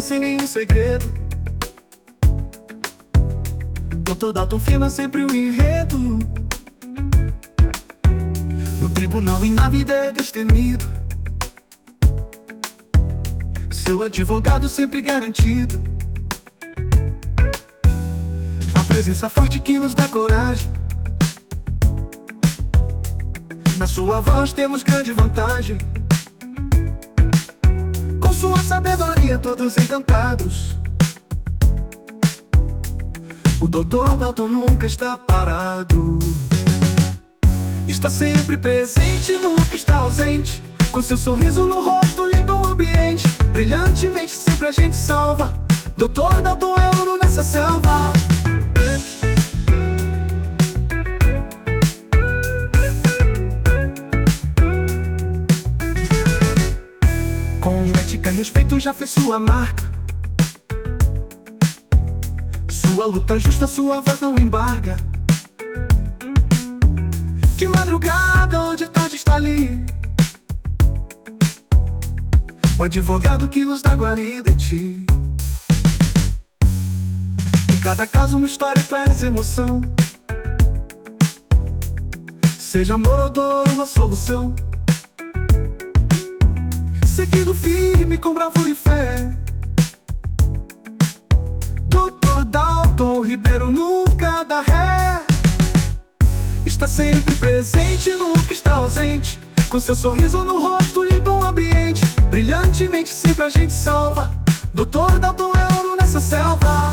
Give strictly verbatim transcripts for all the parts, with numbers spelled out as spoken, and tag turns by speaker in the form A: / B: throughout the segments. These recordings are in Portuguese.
A: sem nenhum segredo. doutor Dalton firma sempre o enredo. No tribunal e na vida é destemido. Seu advogado sempre garantido. A presença forte que nos dá coragem. Na sua voz temos grande vantagem. Com sua sabedoria todos encantados. O doutor Dalton nunca está parado. Está sempre presente, nunca está ausente. Com seu sorriso no rosto, limpa o ambiente. Brilhantemente sempre a gente salva. doutor Dalton é ouro nessa selva. Com ética e respeito já fez sua marca. Sua luta justa, sua voz não embarga. De madrugada ou de tarde está ali. O advogado que nos dá guarida em ti. Em cada caso uma história traz emoção. Seja amor ou dor, uma solução. Seguindo firme com bravura e fé. doutor Dalton Ribeiro nunca dá ré. Está sempre presente, nunca está ausente. Com seu sorriso no rosto, limpa o ambiente. Brilhantemente sempre a gente salva. doutor Dalton é ouro nessa selva.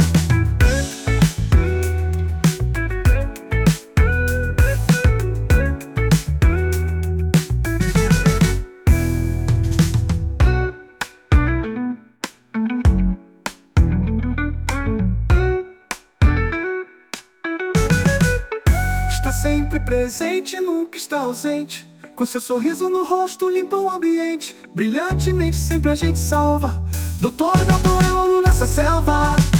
A: Está sempre presente, nunca está ausente. Com seu sorriso no rosto, limpa o ambiente. Brilhantemente sempre a gente salva. doutor Dalton é ouro nessa selva.